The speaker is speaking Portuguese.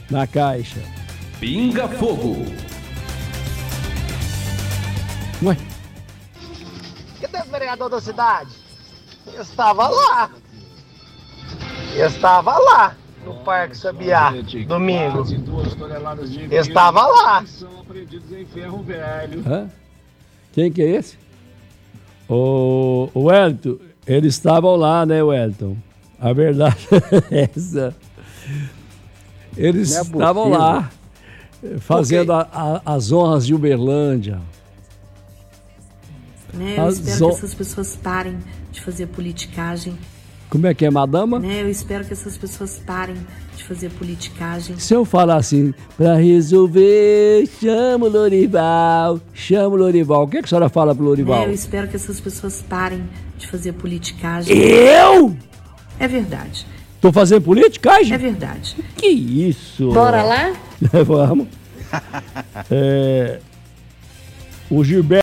Na caixa. Pinga Fogo. Ué? Cadê o vereador da cidade? Estava lá. Estava lá no Parque Sabiá, domingo. Estava lá. Hã? Quem que é esse? O Wellington. Eles estavam lá, né, Wellington? A verdade é essa. Eles estavam lá, fazendo as honras de Uberlândia. Né, eu espero que essas pessoas parem de fazer politicagem. Como é que é, madama? Né, eu espero que essas pessoas parem de fazer politicagem. Se eu falar assim, pra resolver, chama o Lorival, o que a senhora fala pro Lorival? Né, eu espero que essas pessoas parem de fazer politicagem. Eu? É verdade. Tô fazendo politicagem? É verdade. Que isso? Bora lá? Vamos. O Gilberto.